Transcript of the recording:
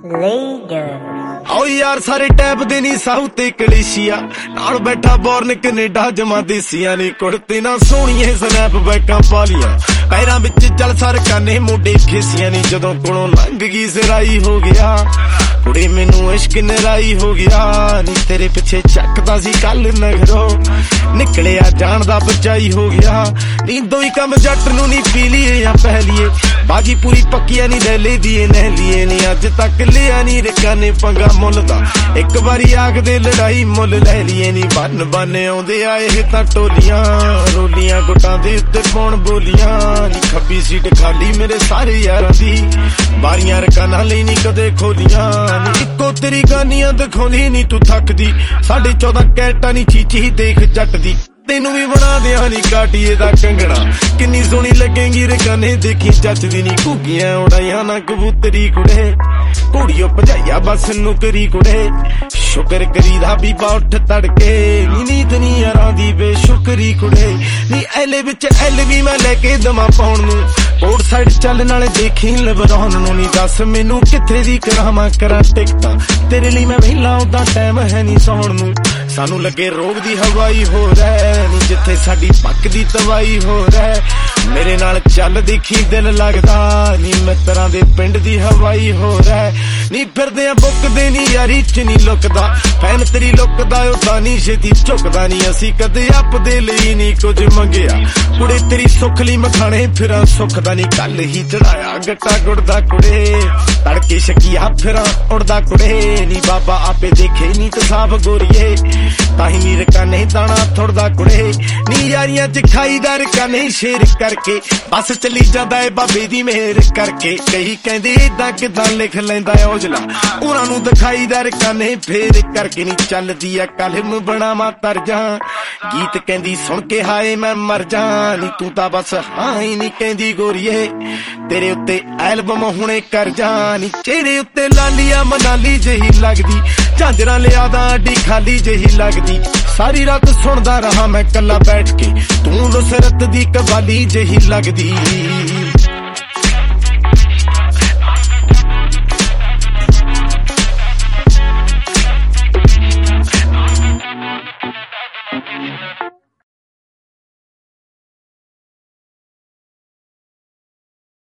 आओ यार सारे टैब दे नी साहू ते कलेशिया नाल बैठा बॉर्न कनेडा जमा देसिया नी कुड़ते ना सोहणिए स्नैप बैकां पालियां पैरां विच चल सर काने मोडे खेसियां नी जदों कोलों लंघ गई सिराई हो गया कुड़ी मैनू इश्क नराई हो गया नी तेरे पिछे चकदा सी कल नगरों निकलिया जान दा बचाई हो गया नी दो ही कम जट नू नी पी लीए या पह लीए बाजी पूरी पक्किया नी ले ली दिए नह लिए नी अज तक लिया नी रखा ने पंगा मुल दा एक बारी आग दे लड़ाई मुल ले लिए नी बन बन आउंदे आए तां टोलियां रोलियां गुटां दे उत्ते पौण बोलियां नी खब्बी सीट खाली मेरे सारे यारां दी बारियां रकाना लई नी कदे खोलियां नी इक्को तेरी गानियां दिखाउंदी नी तू थकदी 14.5 कैरेटां नी चीची देख जट दी तेनू भी बना दिया नी काटिए दा कंगना किन्नी सोहनी लगेगी रकाने देखी जचदी नी घुगियां उड़ाइयां ना कबूतरी कुड़े घोड़ियों भजाइया बस नुकरी कुड़े शुकर करीदा बीबा उठ तड़के नी नींद नी आरांदी बेशुकरी कुड़े नी एले विच एल भी मैं लेके दमा पाउण नू रोड साइड चल नाले देखी लबरौन नू नी दस मैनू किथे दी करावां करा टिकटां तेरे लिए मैं वेला उदा टाइम है नी सौण नू सानू लगे रोग दी हवाई हो रहा नी जिथे साडी पक दी तवाई हो रहा मेरे नाल चल देखी दिल लगदा नी मित्रां दे पिंड दी हवाई हो रहा नी फिरदे बुकदे नी यारी च नी लुकदा फैन तेरी लुकदा उदा नी छेती झुकदा नी असी कदे अपदे लई नी कुछ मंगिया कुड़े तेरी सुख लई मखाणे फिरां सुखदा नी कल ही चढ़ाया गट्टा गुड़दा कुड़े तड़के शकिया फिरां उड़दा कुड़े नी बाबा आपे देखे नी तो साफ गोरीए ताही नी रकाने दाना थोड़दा कुड़े नी यारियां च खाईदा रकाने शेर करके बस चली जांदा है बाबे दी मेहर करके कई कहंदे इदां किदां लिख लैंदा है औजला उन्हां नूं दिखाईदा रकाने फेर करके नी चलदी आ कलम बनावा तरजा गीत कहंदी सुन के हाए मैं मर जा नी तू तां बस हां ही नी कहंदी गोरीए तेरे उत्ते एल्बम हुणे कर जा नी चेहरे उत्ते लालिया मनाली जही लगदी झांजरां लियादा अड्डी खाली जही लगदी सारी रात सुनदा रहा मैं कल्ला बैठ के तू नुसरत दी कवाली जही लगदी।